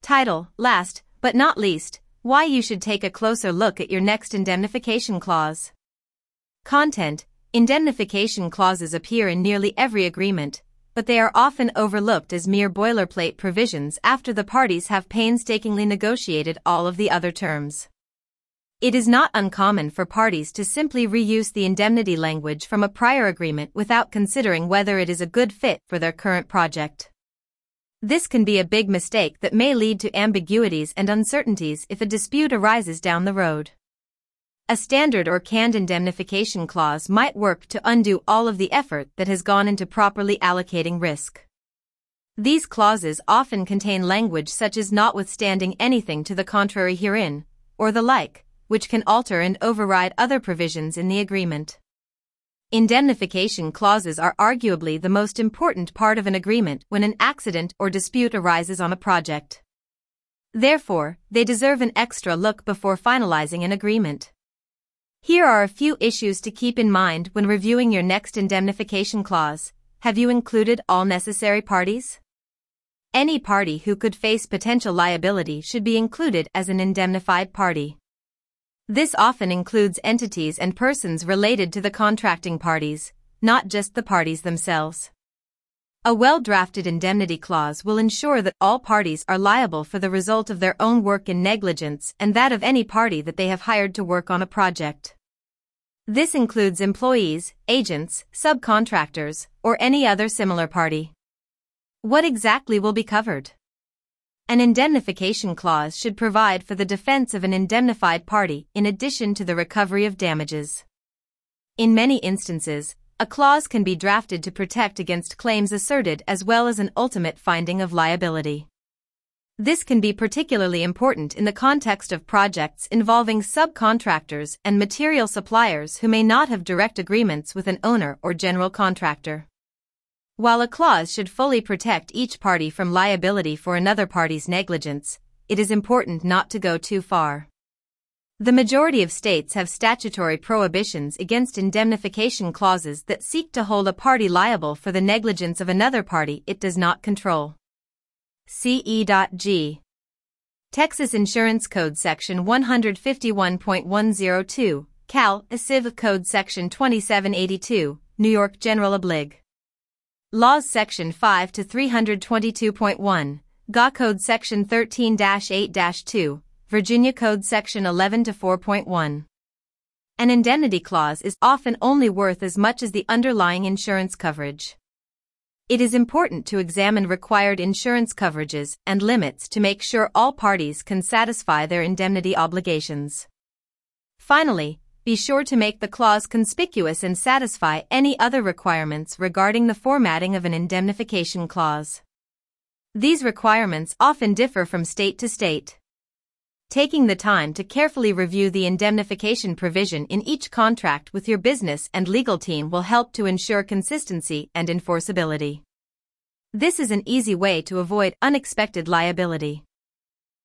Title, last, but not least, why you should take a closer look at your next indemnification clause. Content: indemnification clauses appear in nearly every agreement, but they are often overlooked as mere boilerplate provisions after the parties have painstakingly negotiated all of the other terms. It is not uncommon for parties to simply reuse the indemnity language from a prior agreement without considering whether it is a good fit for their current project. This can be a big mistake that may lead to ambiguities and uncertainties if a dispute arises down the road. A standard or canned indemnification clause might work to undo all of the effort that has gone into properly allocating risk. These clauses often contain language such as notwithstanding anything to the contrary herein, or the like, which can alter and override other provisions in the agreement. Indemnification clauses are arguably the most important part of an agreement when an accident or dispute arises on a project. Therefore, they deserve an extra look before finalizing an agreement. Here are a few issues to keep in mind when reviewing your next indemnification clause. Have you included all necessary parties? Any party who could face potential liability should be included as an indemnified party. This often includes entities and persons related to the contracting parties, not just the parties themselves. A well-drafted indemnity clause will ensure that all parties are liable for the result of their own work and negligence and that of any party that they have hired to work on a project. This includes employees, agents, subcontractors, or any other similar party. What exactly will be covered? An indemnification clause should provide for the defense of an indemnified party in addition to the recovery of damages. In many instances, a clause can be drafted to protect against claims asserted as well as an ultimate finding of liability. This can be particularly important in the context of projects involving subcontractors and material suppliers who may not have direct agreements with an owner or general contractor. While a clause should fully protect each party from liability for another party's negligence, it is important not to go too far. The majority of states have statutory prohibitions against indemnification clauses that seek to hold a party liable for the negligence of another party it does not control. CE.G. Texas Insurance Code Section 151.102, Cal. Civ Code Section 2782, New York General Oblig. Laws Section 5 to 322.1, GA Code Section 13-8-2, Virginia Code Section 11 to 4.1. An indemnity clause is often only worth as much as the underlying insurance coverage. It is important to examine required insurance coverages and limits to make sure all parties can satisfy their indemnity obligations. Finally, be sure to make the clause conspicuous and satisfy any other requirements regarding the formatting of an indemnification clause. These requirements often differ from state to state. Taking the time to carefully review the indemnification provision in each contract with your business and legal team will help to ensure consistency and enforceability. This is an easy way to avoid unexpected liability.